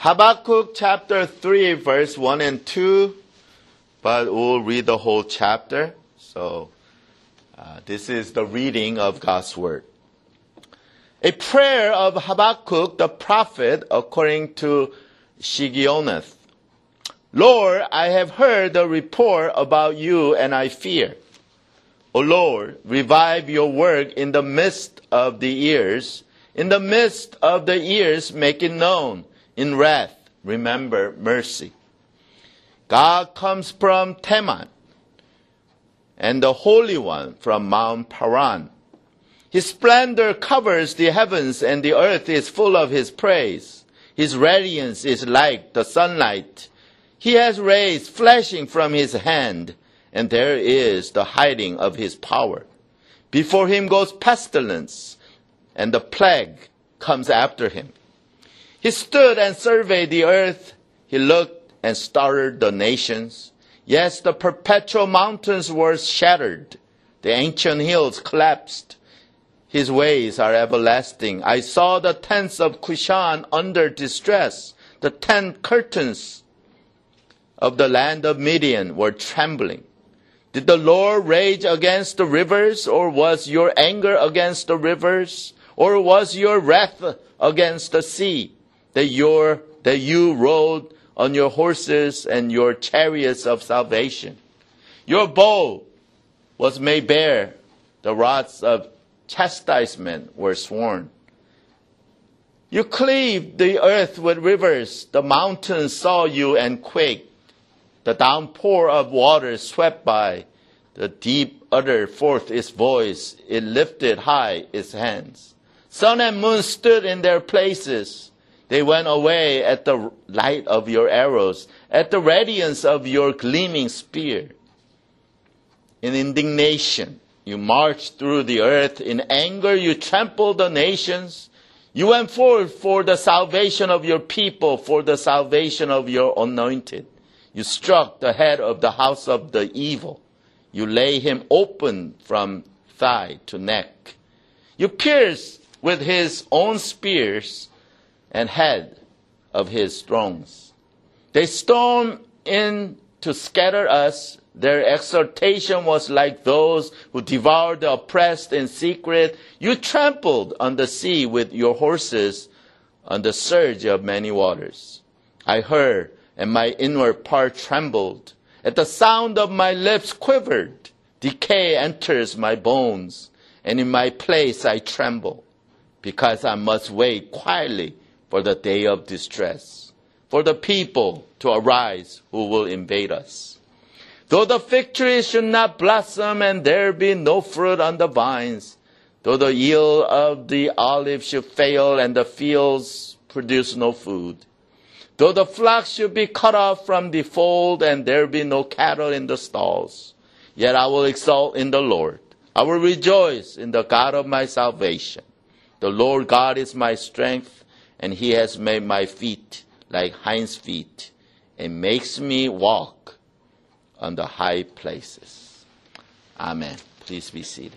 Habakkuk chapter 3, verse 1 and 2, but we'll read the whole chapter. So this is the reading of God's word. A prayer of Habakkuk the prophet according to Shigionoth. Lord, I have heard the report about you and I fear. O Lord, revive your work in the midst of the years. In the midst of the years, make it known. In wrath, remember mercy. God comes from Teman, and the Holy One from Mount Paran. His splendor covers the heavens, and the earth is full of his praise. His radiance is like the sunlight. He has rays flashing from his hand, and there is the hiding of his power. Before him goes pestilence, and the plague comes after him. He stood and surveyed the earth. He looked and started the nations. Yes, the perpetual mountains were shattered. The ancient hills collapsed. His ways are everlasting. I saw the tents of Cushan under distress. The tent curtains of the land of Midian were trembling. Did the Lord rage against the rivers, or was your anger against the rivers? Or was your wrath against the sea, that you rode on your horses and your chariots of salvation? Your bow was made bare, the rods of chastisement were sworn. You cleaved the earth with rivers, the mountains saw you and quaked. The downpour of water swept by, the deep uttered forth its voice, it lifted high its hands. Sun and moon stood in their places. They went away at the light of your arrows, at the radiance of your gleaming spear. In indignation, you marched through the earth. In anger, you trampled the nations. You went forth for the salvation of your people, for the salvation of your anointed. You struck the head of the house of the evil. You lay him open from thigh to neck. You pierced with his own spears and head of his thrones. They stormed in to scatter us. Their exhortation was like those who devour the oppressed in secret. You trampled on the sea with your horses on the surge of many waters. I heard, and my inward part trembled. At the sound of my lips quivered. Decay enters my bones, and in my place I tremble, because I must wait quietly for the day of distress, for the people to arise who will invade us. Though the fig tree should not blossom and there be no fruit on the vines, though the yield of the olive should fail and the fields produce no food, though the flock should be cut off from the fold and there be no cattle in the stalls, yet I will exult in the Lord. I will rejoice in the God of my salvation. The Lord God is my strength, and he has made my feet like hinds' feet, and makes me walk on the high places. Amen. Please be seated.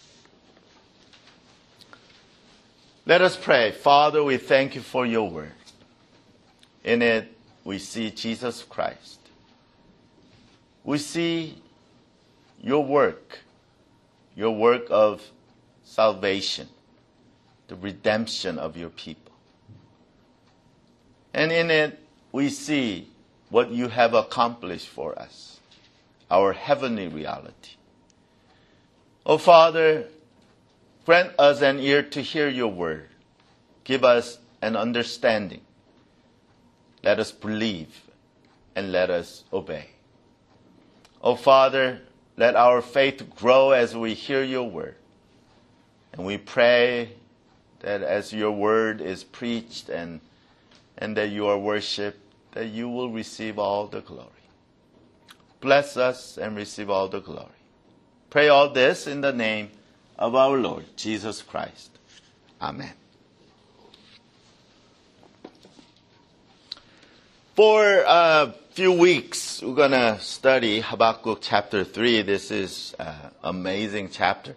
Let us pray. Father, we thank you for your word. In it, we see Jesus Christ. We see your work of salvation, the redemption of your people. And in it, we see what you have accomplished for us, our heavenly reality. Oh, Father, grant us an ear to hear your word. Give us an understanding. Let us believe and let us obey. Oh, Father, let our faith grow as we hear your word. And we pray that as your word is preached and that you are worshipped, that you will receive all the glory. Bless us and receive all the glory. Pray all this in the name of our Lord Jesus Christ. Amen. For a few weeks, we're going to study Habakkuk chapter 3. This is an amazing chapter.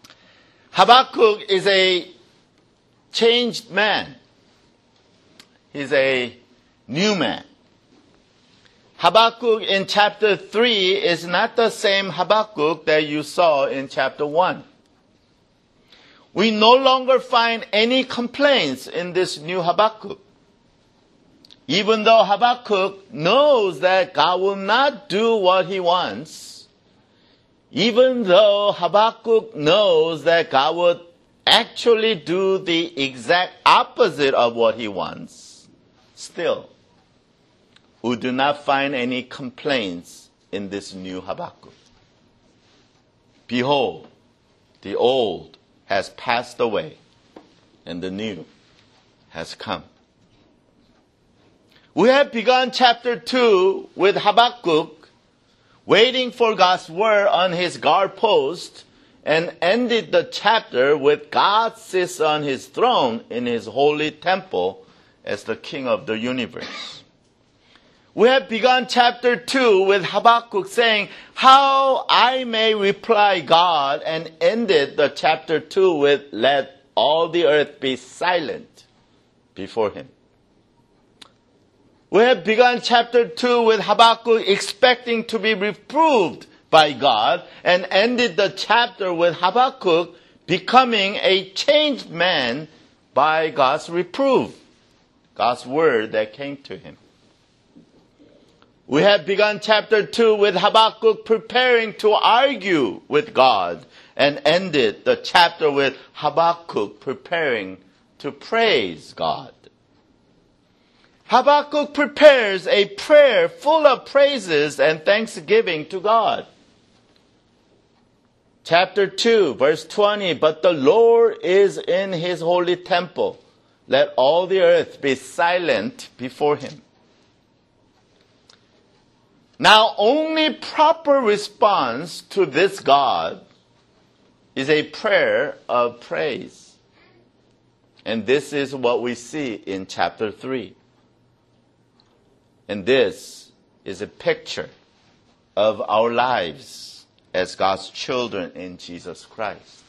Habakkuk is a changed man. he's a new man. Habakkuk in chapter 3 is not the same Habakkuk that you saw in chapter 1. We no longer find any complaints in this new Habakkuk. Even though Habakkuk knows that God will not do what he wants, even though Habakkuk knows that God would actually do the exact opposite of what he wants, still, we do not find any complaints in this new Habakkuk. Behold, the old has passed away, and the new has come. We have begun chapter 2 with Habakkuk waiting for God's word on his guard post, and ended the chapter with God sits on his throne in his holy temple as the king of the universe. We have begun chapter 2 with Habakkuk saying, how I may reply God, and ended the chapter 2 with, let all the earth be silent before him. We have begun chapter 2 with Habakkuk expecting to be reproved by God, and ended the chapter with Habakkuk becoming a changed man by God's reproof, God's word that came to him. We have begun chapter 2 with Habakkuk preparing to argue with God, and ended the chapter with Habakkuk preparing to praise God. Habakkuk prepares a prayer full of praises and thanksgiving to God. Chapter 2, verse 20, but the Lord is in his holy temple. Let all the earth be silent before him. Now, only proper response to this God is a prayer of praise. And this is what we see in chapter 3. And this is a picture of our lives as God's children in Jesus Christ.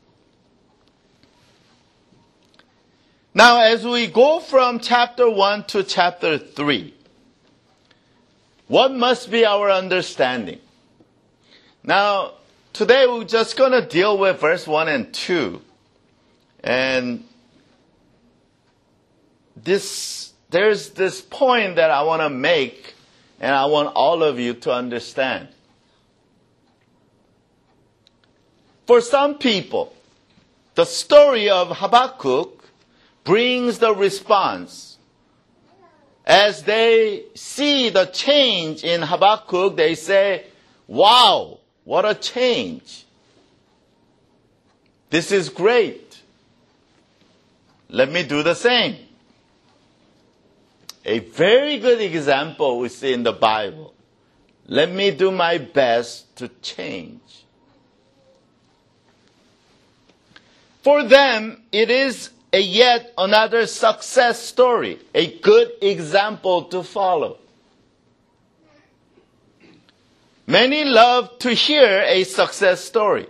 Now, as we go from chapter 1 to chapter 3, what must be our understanding? Now, today we're just going to deal with verse 1 and 2. And there's this point that I want to make, and I want all of you to understand. For some people, the story of Habakkuk brings the response. As they see the change in Habakkuk, they say, wow, what a change. This is great. Let me do the same. A very good example we see in the Bible. Let me do my best to change. For them, it is a yet another success story, a good example to follow. Many love to hear a success story.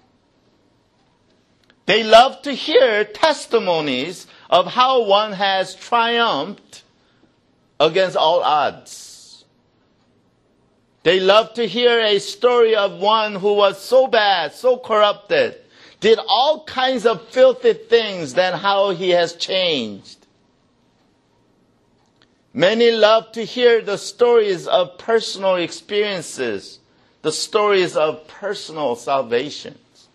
They love to hear testimonies of how one has triumphed against all odds. They love to hear a story of one who was so bad, so corrupted, did all kinds of filthy things, then how he has changed. Many love to hear the stories of personal experiences, the stories of personal salvation.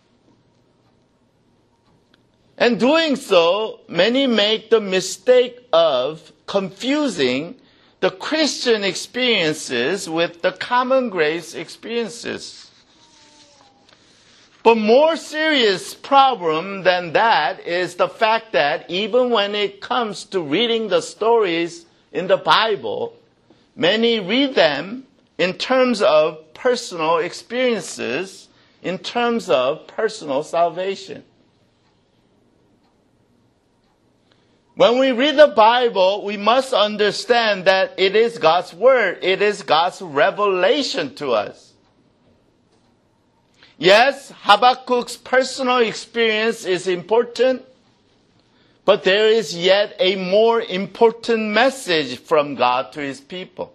And doing so, many make the mistake of confusing the Christian experiences with the common grace experiences. But more serious problem than that is the fact that even when it comes to reading the stories in the Bible, many read them in terms of personal experiences, in terms of personal salvation. When we read the Bible, we must understand that it is God's word. It is God's revelation to us. Yes, Habakkuk's personal experience is important, But there is yet a more important message from God to his people.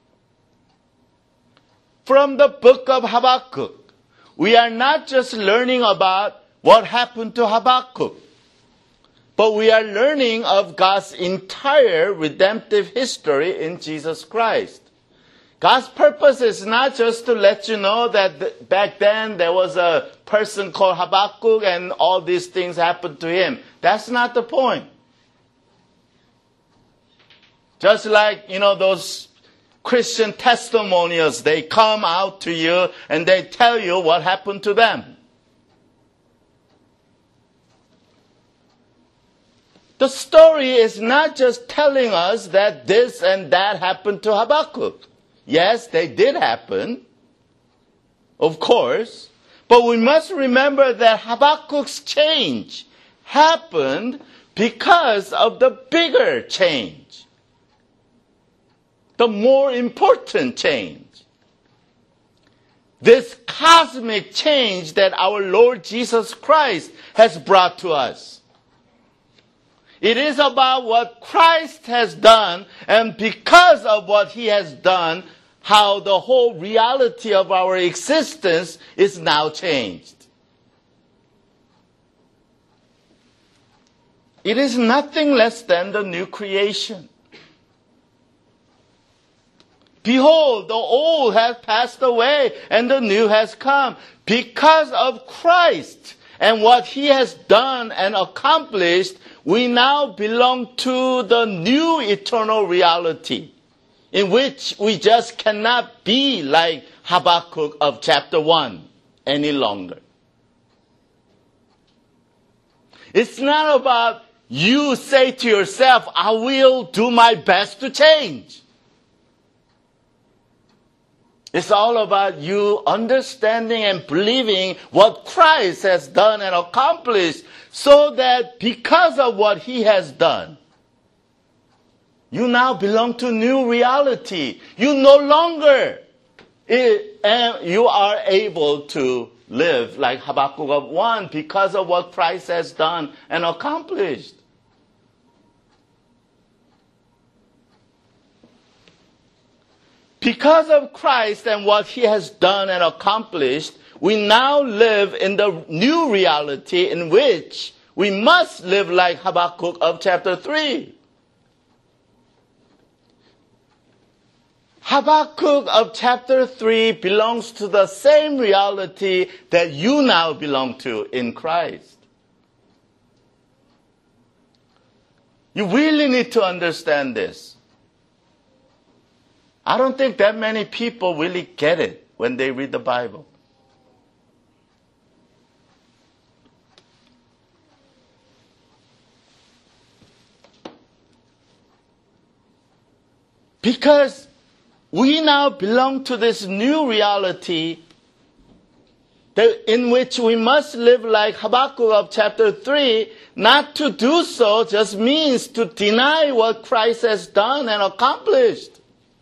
From the book of Habakkuk, we are not just learning about what happened to Habakkuk, but we are learning of God's entire redemptive history in Jesus Christ. God's purpose is not just to let you know that back then there was a person called Habakkuk and all these things happened to him. That's not the point. Just like, those Christian testimonials, they come out to you and they tell you what happened to them. The story is not just telling us that this and that happened to Habakkuk. Yes, they did happen, of course, but we must remember that Habakkuk's change happened because of the bigger change, the more important change. This cosmic change that our Lord Jesus Christ has brought to us. It is about what Christ has done, and because of what he has done, how the whole reality of our existence is now changed. It is nothing less than the new creation. Behold, the old has passed away and the new has come. Because of Christ and what he has done and accomplished, we now belong to the new eternal reality, in which we just cannot be like Habakkuk of chapter 1 any longer. It's not about you say to yourself, I will do my best to change. It's all about you understanding and believing what Christ has done and accomplished, so that because of what he has done, you now belong to new reality. You no longer you are able to live like Habakkuk of 1 because of what Christ has done and accomplished. Because of Christ and what he has done and accomplished, we now live in the new reality in which we must live like Habakkuk of chapter 3. Habakkuk of chapter 3 belongs to the same reality that you now belong to in Christ. You really need to understand this. I don't think that many people really get it when they read the Bible. Because we now belong to this new reality in which we must live like Habakkuk of chapter 3. Not to do so just means to deny what Christ has done and accomplished.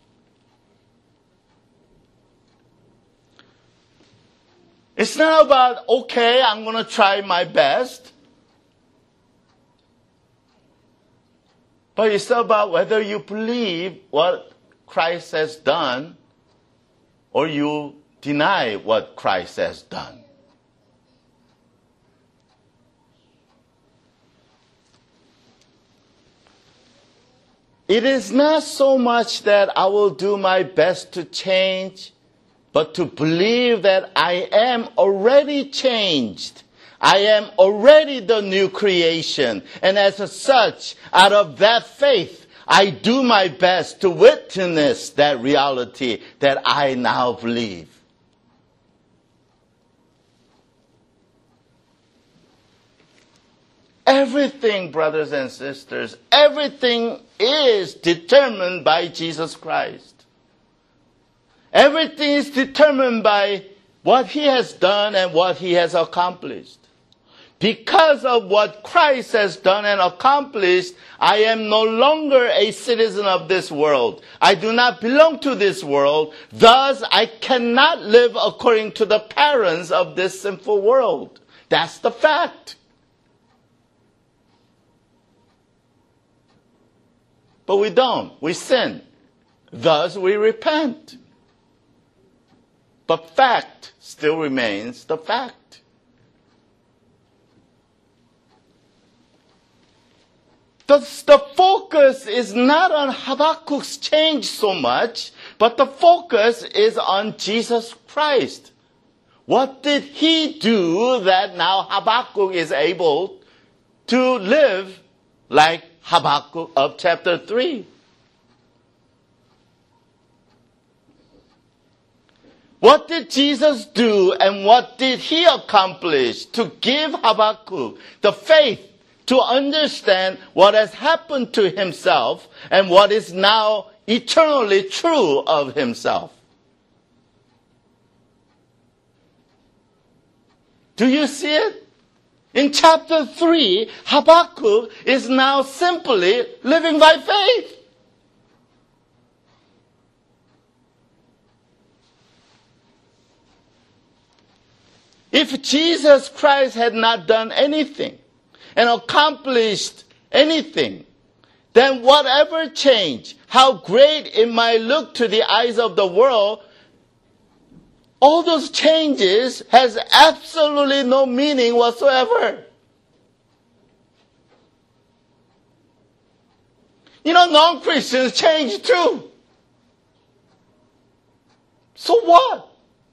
It's not about, okay, I'm going to try my best. But it's about whether you believe what Christ has done or you deny what Christ has done. It is not so much that I will do my best to change, but to believe that I am already changed. I am already the new creation. And as such, out of that faith, I do my best to witness that reality that I now believe. Everything, brothers and sisters, everything is determined by Jesus Christ. Everything is determined by what he has done and what he has accomplished. Because of what Christ has done and accomplished, I am no longer a citizen of this world. I do not belong to this world. Thus, I cannot live according to the patterns of this sinful world. That's the fact. But we don't. We sin. Thus we repent. But fact still remains the fact. The focus is not on Habakkuk's change so much, but the focus is on Jesus Christ. What did he do that now Habakkuk is able to live like Habakkuk of chapter 3? What did Jesus do and what did he accomplish to give Habakkuk the faith to understand what has happened to himself and what is now eternally true of himself? Do you see it? In chapter 3, Habakkuk is now simply living by faith. If Jesus Christ had not done anything and accomplished anything, then whatever change, how great it might look to the eyes of the world, all those changes has absolutely no meaning whatsoever. You know, non-Christians change too. So what?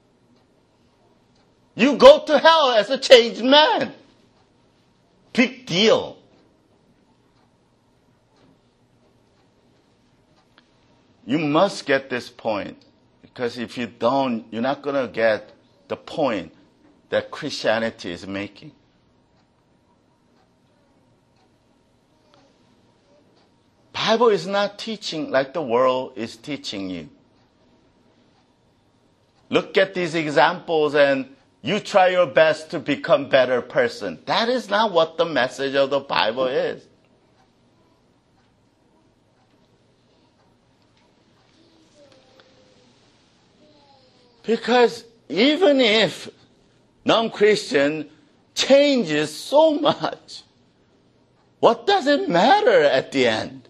You go to hell as a changed man. Big deal. You must get this point, because if you don't, you're not going to get the point that Christianity is making. Bible is not teaching like the world is teaching you. Look at these examples and you try your best to become a better person. That is not what the message of the Bible is. Because even if non-Christian changes so much, what does it matter at the end?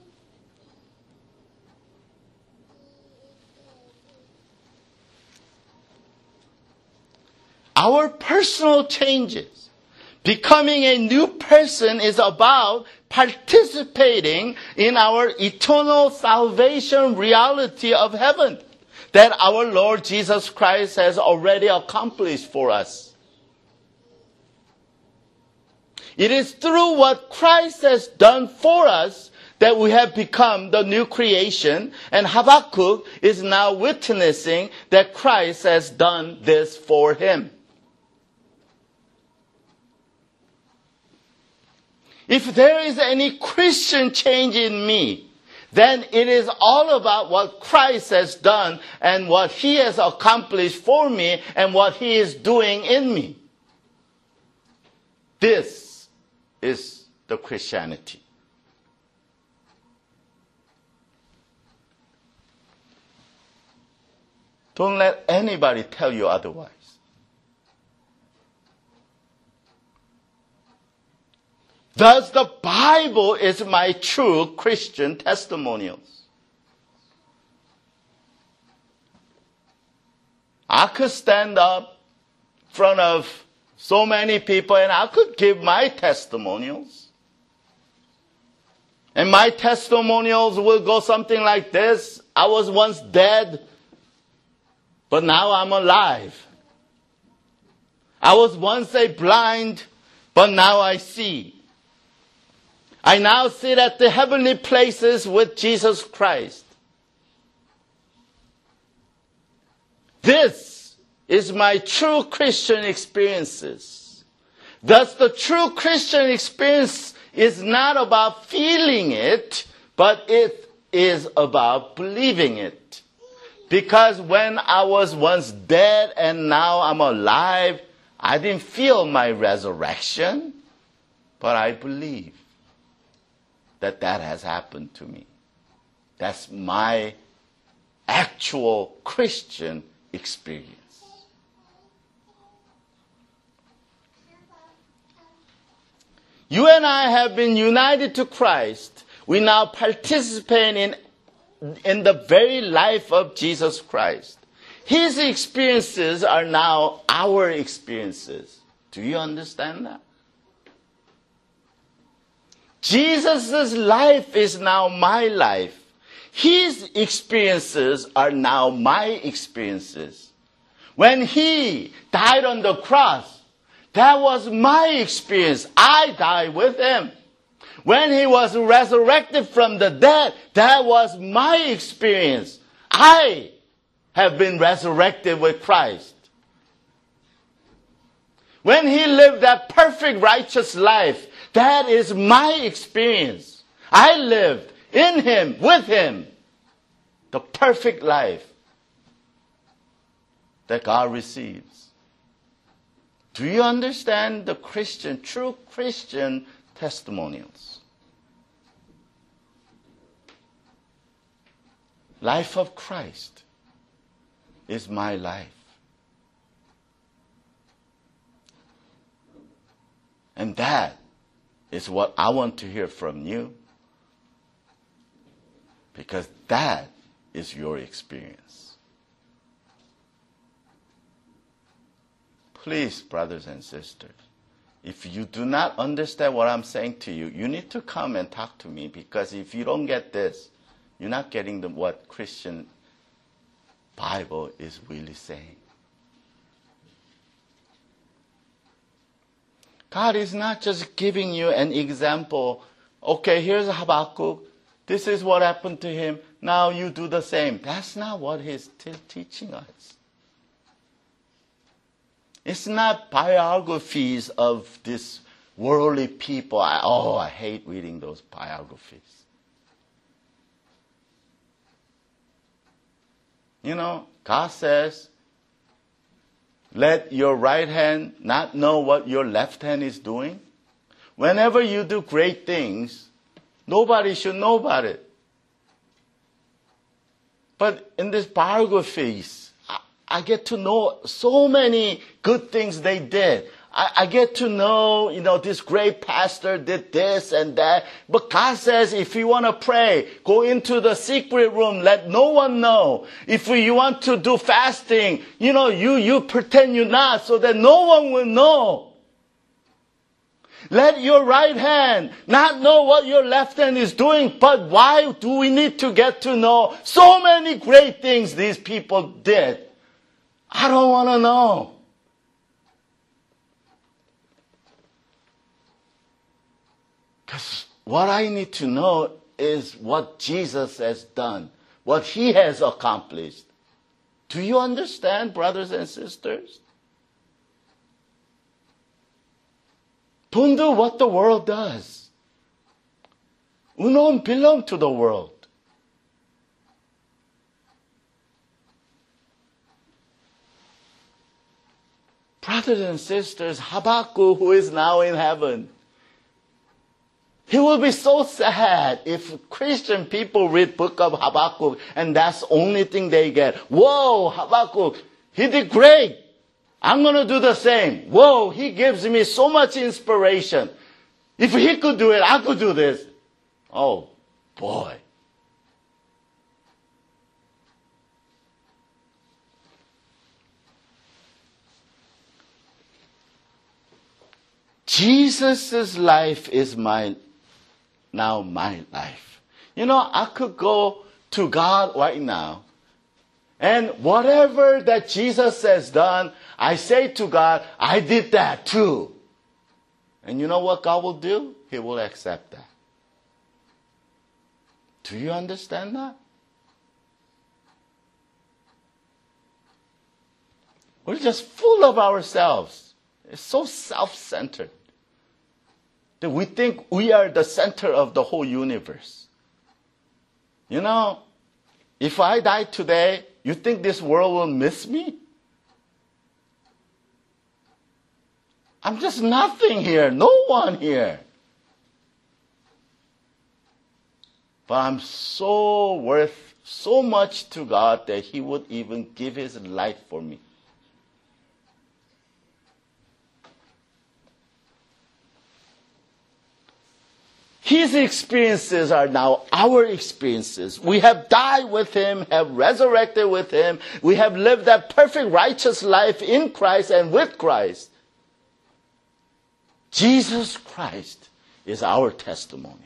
Our personal changes, becoming a new person, is about participating in our eternal salvation reality of heaven that our Lord Jesus Christ has already accomplished for us. It is through what Christ has done for us that we have become the new creation, and Habakkuk is now witnessing that Christ has done this for him. If there is any Christian change in me, then it is all about what Christ has done and what he has accomplished for me and what he is doing in me. This is the Christianity. Don't let anybody tell you otherwise. Thus, the Bible is my true Christian testimonials. I could stand up in front of so many people and I could give my testimonials. And my testimonials will go something like this. I was once dead, but now I'm alive. I was once a blind, but now I see. I now sit at the heavenly places with Jesus Christ. This is my true Christian experiences. Thus, the true Christian experience is not about feeling it, but it is about believing it. Because when I was once dead and now I'm alive, I didn't feel my resurrection, but I believe that has happened to me. That's my actual Christian experience. You and I have been united to Christ We now participate in the very life of Jesus Christ. His experiences are now our experiences. Do you understand that? Jesus' life is now my life. His experiences are now my experiences. When he died on the cross, that was my experience. I died with him. When he was resurrected from the dead, that was my experience. I have been resurrected with Christ. When he lived that perfect righteous life, that is my experience. I lived in him, with him, the perfect life that God receives. Do you understand the true Christian testimonials? Life of Christ is my life. And that is what I want to hear from you, because that is your experience. Please, brothers and sisters, if you do not understand what I'm saying to you, you need to come and talk to me, because if you don't get this, you're not getting what Christian Bible is really saying. God is not just giving you an example. Okay, here's Habakkuk. This is what happened to him. Now you do the same. That's not what he's teaching us. It's not biographies of these worldly people. I hate reading those biographies. You know, God says, let your right hand not know what your left hand is doing. Whenever you do great things, nobody should know about it. But in these biographies, I get to know so many good things they did. I get to know, this great pastor did this and that. But God says, if you want to pray, go into the secret room, let no one know. If you want to do fasting, you pretend you're not so that no one will know. Let your right hand not know what your left hand is doing. But why do we need to get to know so many great things these people did? I don't want to know. Because what I need to know is what Jesus has done, what he has accomplished. Do you understand, brothers and sisters? Don't do what the world does. We don't belong to the world. Brothers and sisters, Habakkuk, who is now in heaven, he will be so sad if Christian people read book of Habakkuk and that's the only thing they get. Whoa, Habakkuk, he did great. I'm going to do the same. Whoa, he gives me so much inspiration. If he could do it, I could do this. Oh, boy. Jesus' life is now my life. I could go to God right now, and whatever that Jesus has done, I say to God, I did that too. And you know what God will do? He will accept that. Do you understand that? We're just full of ourselves. It's so self-centered that we think we are the center of the whole universe. If I die today, you think this world will miss me? I'm just nothing here, no one here. But I'm so worth so much to God that he would even give his life for me. His experiences are now our experiences. We have died with Him, have resurrected with Him. We have lived that perfect righteous life in Christ and with Christ. Jesus Christ is our testimonials.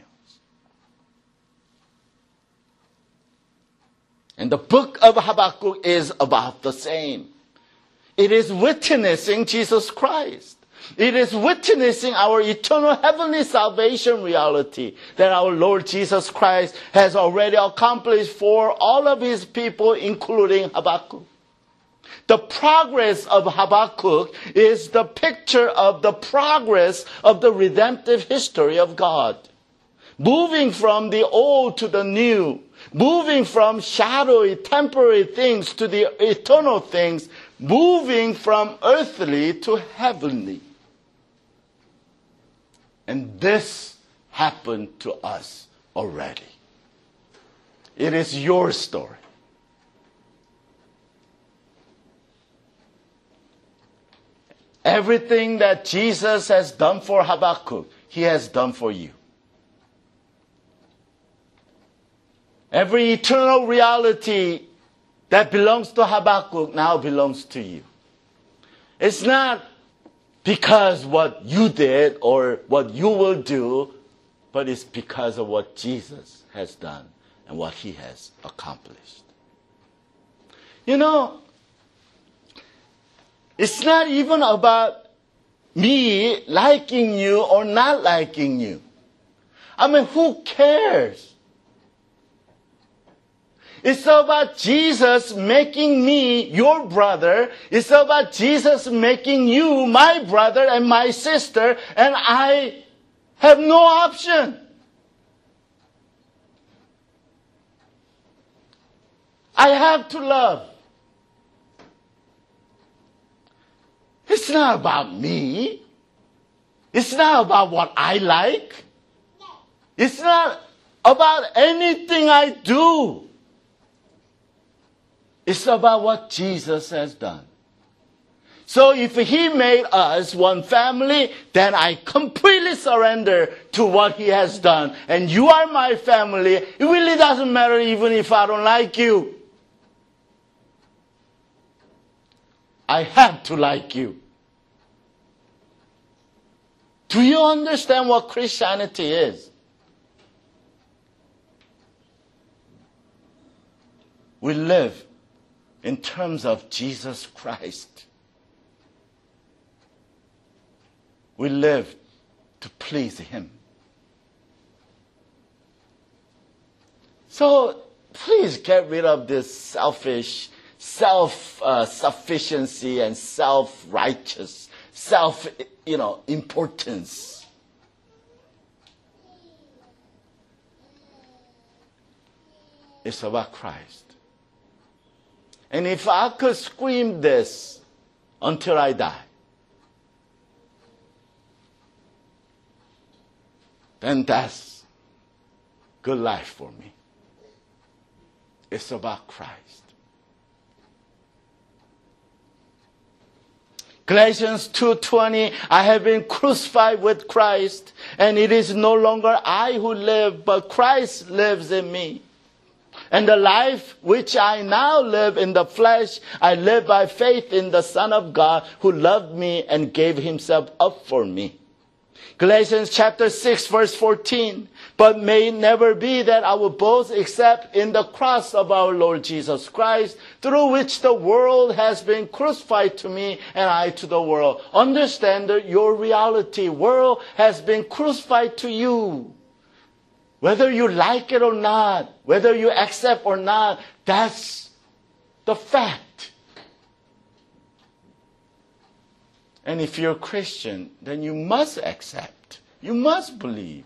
And the book of Habakkuk is about the same. It is witnessing Jesus Christ. It is witnessing our eternal heavenly salvation reality that our Lord Jesus Christ has already accomplished for all of His people, including Habakkuk. The progress of Habakkuk is the picture of the progress of the redemptive history of God. Moving from the old to the new, moving from shadowy, temporary things to the eternal things, moving from earthly to heavenly. And this happened to us already. It is your story. Everything that Jesus has done for Habakkuk, He has done for you. Every eternal reality that belongs to Habakkuk now belongs to you. It's not because what you did or what you will do, but it's because of what Jesus has done and what He has accomplished. You know, it's not even about me liking you or not liking you. I mean, who cares? It's about Jesus making me your brother. It's about Jesus making you my brother and my sister, and I have no option. I have to love. It's not about me. It's not about what I like. It's not about anything I do. It's about what Jesus has done. So if He made us one family, then I completely surrender to what He has done. And you are my family. It really doesn't matter even if I don't like you. I have to like you. Do you understand what Christianity is? We live in terms of Jesus Christ. We live to please Him. So please get rid of this selfish, self-sufficiency and self-righteous, importance. It's about Christ. And if I could scream this until I die, then that's good life for me. It's about Christ. Galatians 2:20, I have been crucified with Christ, and it is no longer I who live, but Christ lives in me. And the life which I now live in the flesh, I live by faith in the Son of God who loved me and gave Himself up for me. Galatians chapter 6 verse 14, but may it never be that I will boast except in the cross of our Lord Jesus Christ, through which the world has been crucified to me and I to the world. Understand that your reality, world has been crucified to you. Whether you like it or not, whether you accept or not, that's the fact. And if you're a Christian, then you must accept. You must believe.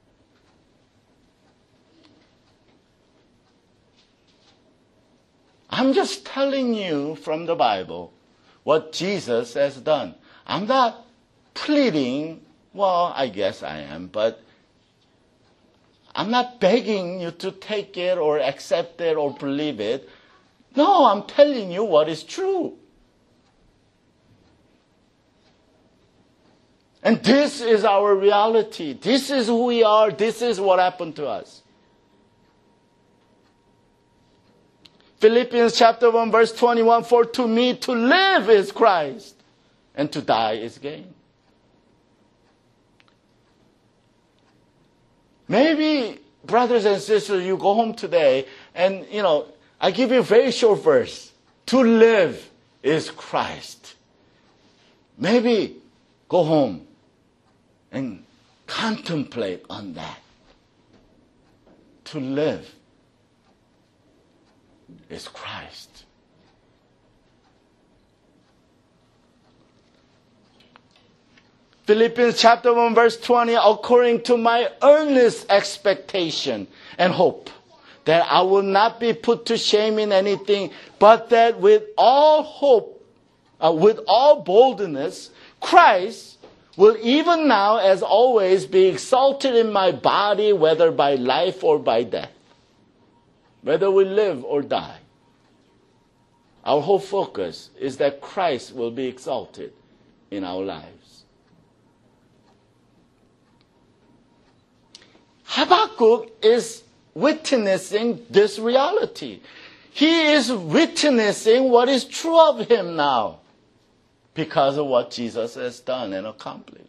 I'm just telling you from the Bible what Jesus has done. I'm not pleading, well, I guess I am, but I'm not begging you to take it or accept it or believe it. No, I'm telling you what is true. And this is our reality. This is who we are. This is what happened to us. Philippians chapter 1 verse 21, for to me to live is Christ, and to die is gain. Maybe, brothers and sisters, you go home today and, I give you a very short verse. To live is Christ. Maybe go home and contemplate on that. To live is Christ. Philippians chapter 1 verse 20, according to my earnest expectation and hope, that I will not be put to shame in anything, but that with all hope, with all boldness, Christ will even now as always be exalted in my body, whether by life or by death. Whether we live or die. Our whole focus is that Christ will be exalted in our lives. Habakkuk is witnessing this reality. He is witnessing what is true of him now because of what Jesus has done and accomplished.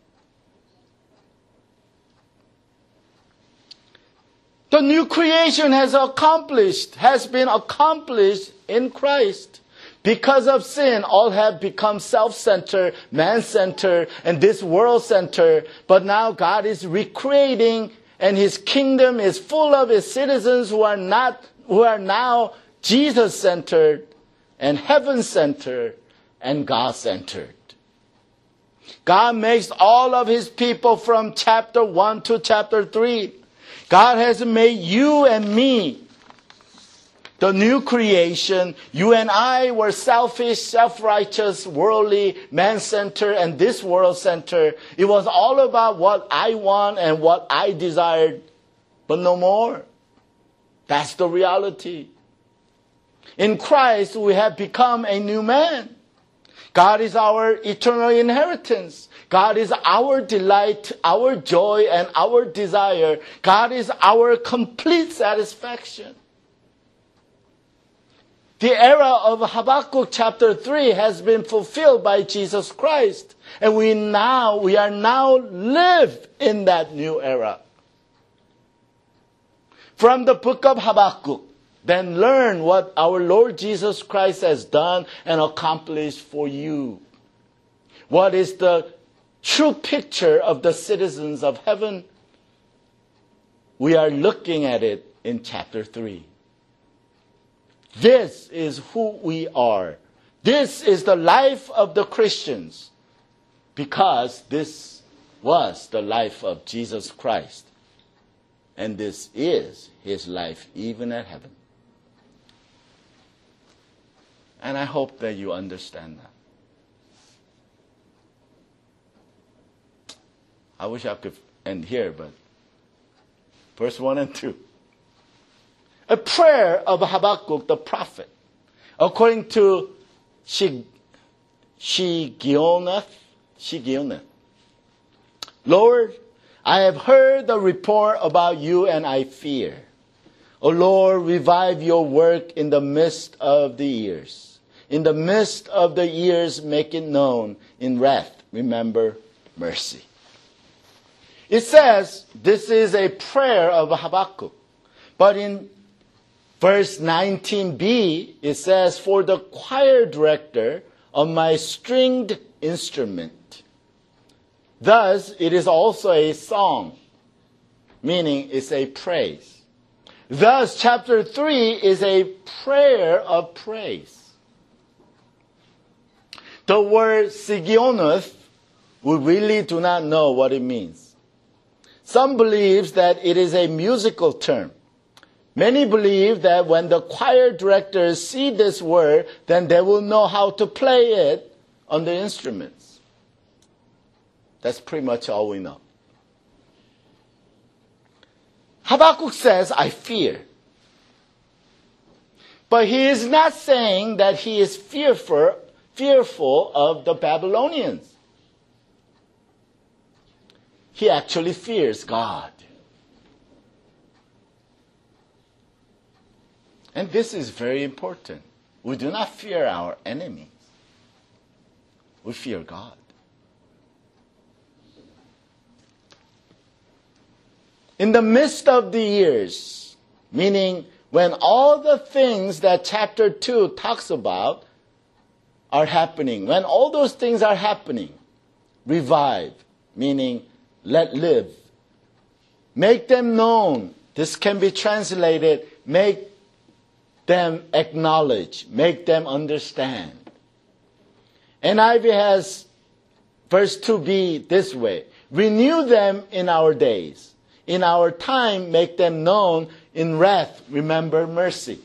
The new creation has been accomplished in Christ. Because of sin, all have become self-centered, man-centered, and this world-centered. But now God is recreating, and His kingdom is full of His citizens who are now Jesus-centered, and heaven-centered, and God-centered. God makes all of His people from chapter 1 to chapter 3. God has made you and me the new creation. You and I were selfish, self-righteous, worldly, man-centered, and this world-centered. It was all about what I want and what I desired, but no more. That's the reality. In Christ, we have become a new man. God is our eternal inheritance. God is our delight, our joy, and our desire. God is our complete satisfaction. The era of Habakkuk chapter 3 has been fulfilled by Jesus Christ. And we are now live in that new era. From the book of Habakkuk, then learn what our Lord Jesus Christ has done and accomplished for you. What is the true picture of the citizens of heaven? We are looking at it in chapter 3. This is who we are. This is the life of the Christians, because this was the life of Jesus Christ. And this is His life even at heaven. And I hope that you understand that. I wish I could end here, but verse 1 and 2. A prayer of Habakkuk the prophet, according to Shigionoth. Lord, I have heard the report about you and I fear. O Lord, revive your work in the midst of the years. In the midst of the years, make it known. In wrath, remember mercy. It says this is a prayer of Habakkuk. But in verse 19b, it says, for the choir director of my stringed instrument. Thus, it is also a song, meaning it's a praise. Thus, chapter 3 is a prayer of praise. The word Sigionoth, we really do not know what it means. Some believe that it is a musical term. Many believe that when the choir directors see this word, then they will know how to play it on the instruments. That's pretty much all we know. Habakkuk says, I fear. But he is not saying that he is fearful of the Babylonians. he actually fears God. And this is very important. We do not fear our enemies. We fear God. In the midst of the years, meaning when all the things that chapter 2 talks about are happening, when all those things are happening, revive, meaning let live. Make them known. This can be translated, make them acknowledge, make them understand. NIV has verse 2b this way: renew them in our days. In our time, make them known. In wrath, remember mercy.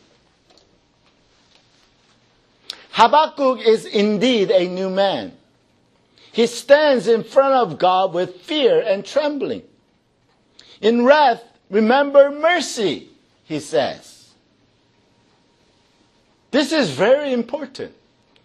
Habakkuk is indeed a new man. He stands in front of God with fear and trembling. In wrath, remember mercy, he says. This is very important.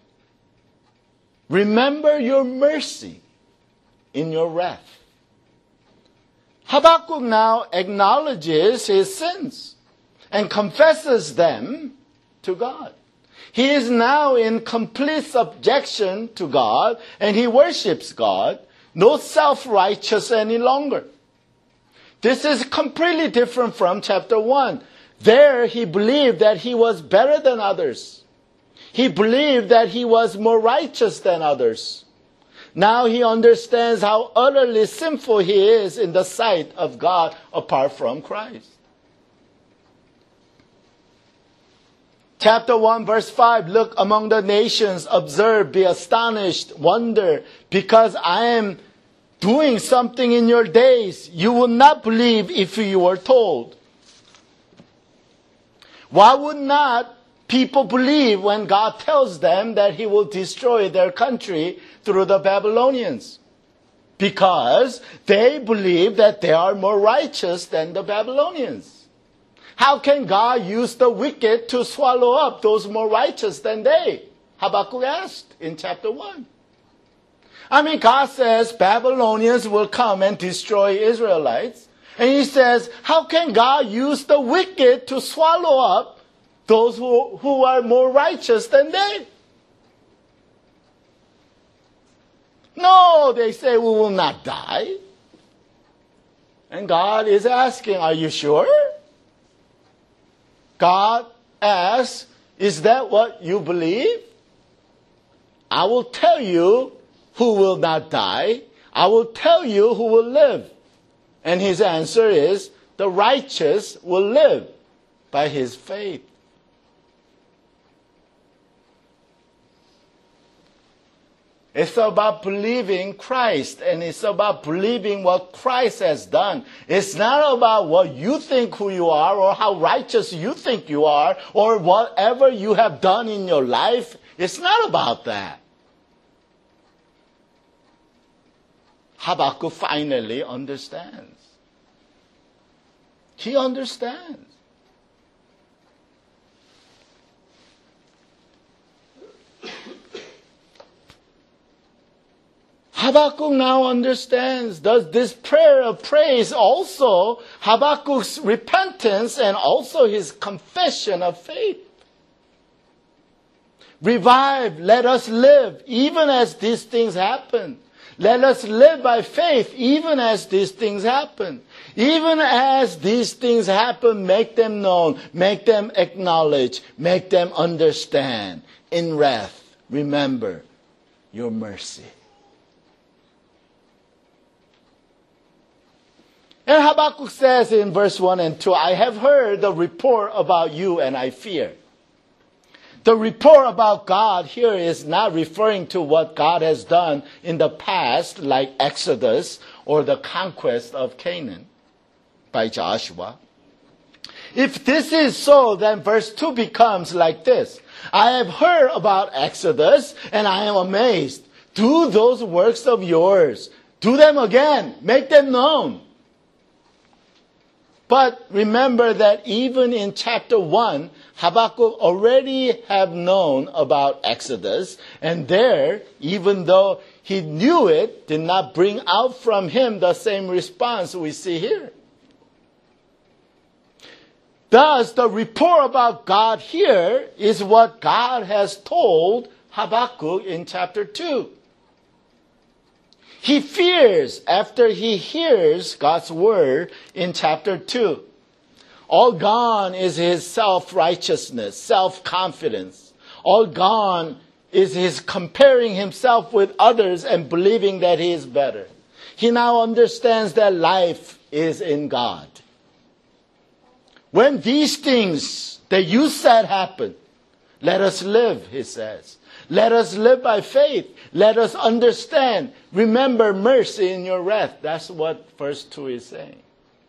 Remember your mercy in your wrath. Habakkuk now acknowledges his sins and confesses them to God. He is now in complete subjection to God, and he worships God, no self-righteous any longer. This is completely different from chapter 1. There he believed that he was better than others. He believed that he was more righteous than others. Now he understands how utterly sinful he is in the sight of God apart from Christ. Chapter 1, verse 5, look among the nations, observe, be astonished, wonder, because I am doing something in your days you will not believe if you were told. Why would not people believe when God tells them that he will destroy their country through the Babylonians? Because they believe that they are more righteous than the Babylonians. How can God use the wicked to swallow up those more righteous than they? Habakkuk asked in chapter 1. God says Babylonians will come and destroy Israelites. And he says, how can God use the wicked to swallow up those who are more righteous than they? No, they say, we will not die. And God is asking, are you sure? God asks, is that what you believe? I will tell you who will not die. I will tell you who will live. And his answer is, the righteous will live by his faith. It's about believing Christ, and it's about believing what Christ has done. It's not about what you think who you are, or how righteous you think you are, or whatever you have done in your life. It's not about that. Habakkuk finally understands. He understands. Habakkuk now understands. Does this prayer of praise also Habakkuk's repentance and also his confession of faith? Revive, let us live, even as these things happen. Let us live by faith, even as these things happen. Even as these things happen, make them known, make them acknowledge, make them understand. In wrath, remember your mercy. And Habakkuk says in verse 1 and 2, I have heard the report about you and I fear. The report about God here is not referring to what God has done in the past, like Exodus or the conquest of Canaan by Joshua. If this is so, then verse 2 becomes like this. I have heard about Exodus and I am amazed. Do those works of yours. Do them again. Make them known. But remember that even in chapter 1, Habakkuk already have known about Exodus. And there, even though he knew it, did not bring out from him the same response we see here. Thus, the report about God here is what God has told Habakkuk in chapter 2. He fears after he hears God's word in chapter 2. All gone is his self-righteousness, self-confidence. All gone is his comparing himself with others and believing that he is better. He now understands that life is in God. When these things that you said happen, let us live, he says. Let us live by faith. Let us understand. Remember mercy in your wrath. That's what verse 2 is saying.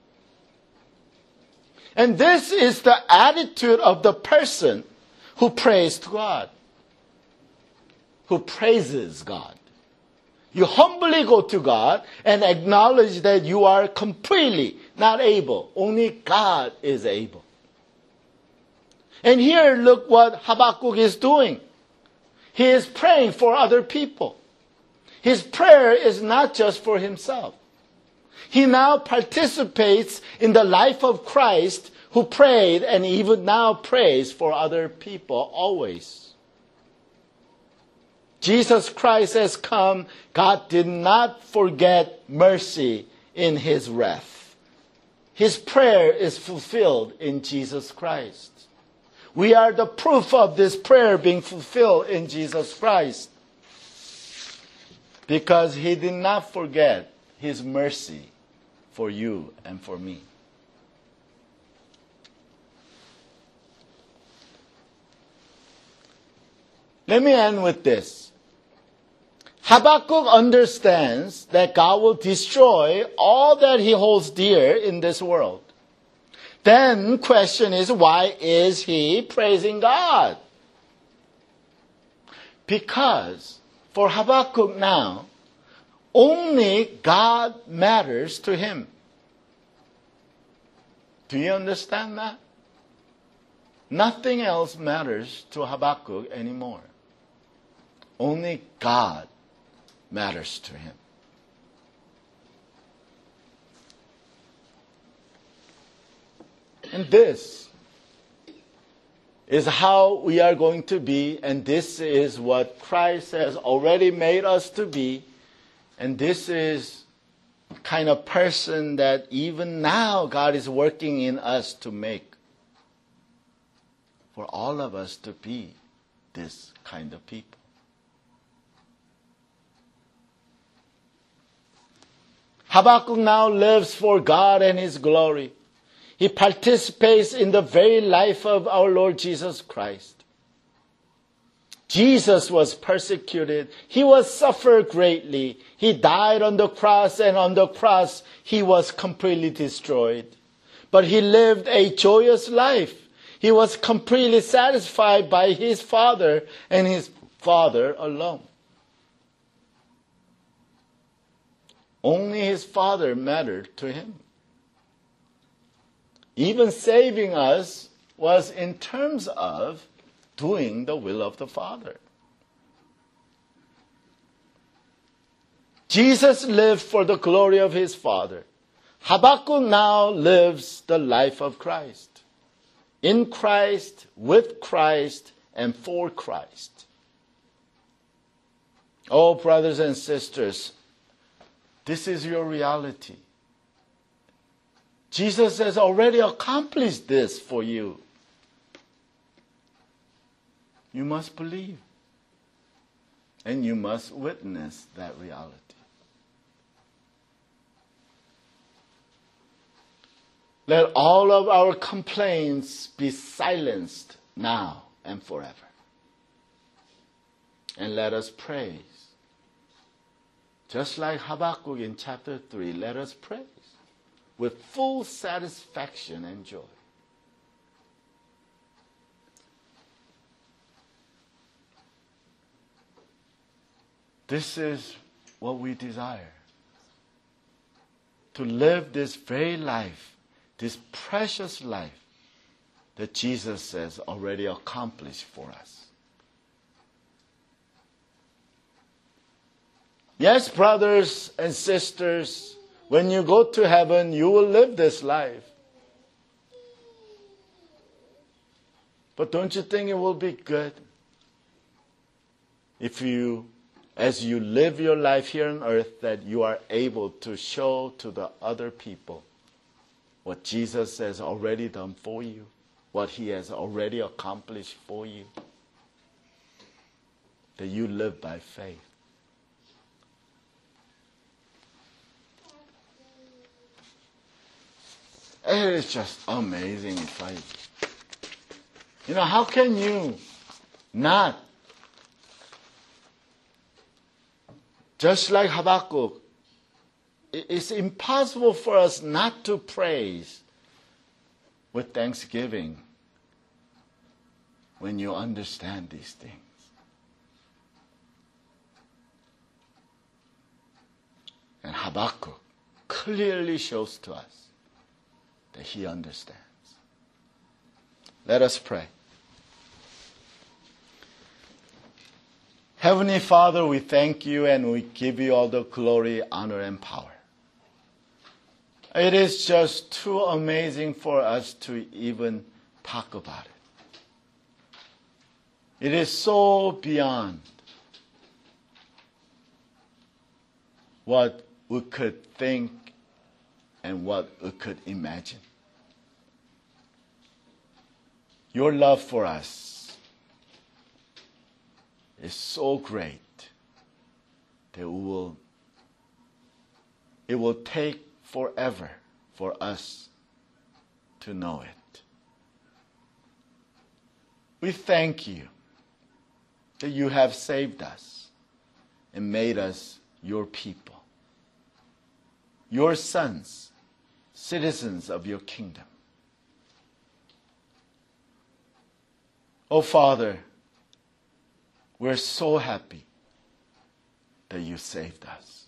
And this is the attitude of the person who prays to God, who praises God. You humbly go to God and acknowledge that you are completely not able. Only God is able. And here, look what Habakkuk is doing. He is praying for other people. His prayer is not just for himself. He now participates in the life of Christ, who prayed and even now prays for other people always. Jesus Christ has come. God did not forget mercy in his wrath. His prayer is fulfilled in Jesus Christ. We are the proof of this prayer being fulfilled in Jesus Christ, because he did not forget his mercy for you and for me. Let me end with this. Habakkuk understands that God will destroy all that he holds dear in this world. Then the question is, why is he praising God? Because for Habakkuk now, only God matters to him. Do you understand that? Nothing else matters to Habakkuk anymore. Only God matters to him. And this is how we are going to be, and this is what Christ has already made us to be, and this is the kind of person that even now God is working in us to make, for all of us to be this kind of people. Habakkuk now lives for God and his glory. He participates in the very life of our Lord Jesus Christ. Jesus was persecuted. He was suffered greatly. He died on the cross, and on the cross he was completely destroyed. But he lived a joyous life. He was completely satisfied by his Father and his Father alone. Only his Father mattered to him. Even saving us was in terms of doing the will of the Father. Jesus lived for the glory of his Father. Habakkuk now lives the life of Christ. In Christ, with Christ, and for Christ. Oh, brothers and sisters, this is your reality. Jesus has already accomplished this for you. You must believe. And you must witness that reality. Let all of our complaints be silenced now and forever. And let us praise. Just like Habakkuk in chapter 3, let us praise with full satisfaction and joy. This is what we desire. To live this very life, this precious life that Jesus has already accomplished for us. Yes, brothers and sisters, when you go to heaven, you will live this life. But don't you think it will be good if you, as you live your life here on earth, that you are able to show to the other people what Jesus has already done for you, what He has already accomplished for you, that you live by faith. It is just amazing faith. How can you not, just like Habakkuk, it's impossible for us not to praise with thanksgiving when you understand these things. And Habakkuk clearly shows to us that he understands. Let us pray. Heavenly Father, we thank you and we give you all the glory, honor, and power. It is just too amazing for us to even talk about it. It is so beyond what we could think and what we could imagine. Your love for us is so great that it will take forever for us to know it. We thank you that you have saved us and made us your people, your sons, citizens of your kingdom. Oh, Father, we're so happy that you saved us.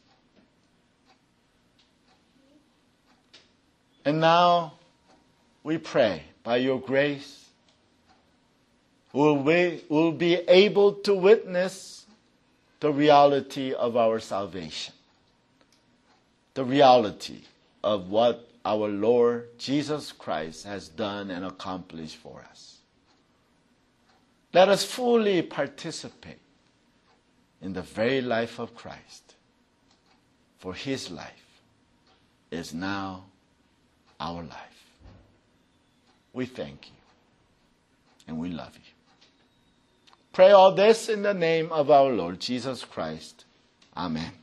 And now we pray, by your grace, we'll be able to witness the reality of our salvation, the reality of what our Lord Jesus Christ has done and accomplished for us. Let us fully participate in the very life of Christ, for His life is now our life. We thank you and we love you. Pray all this in the name of our Lord Jesus Christ. Amen.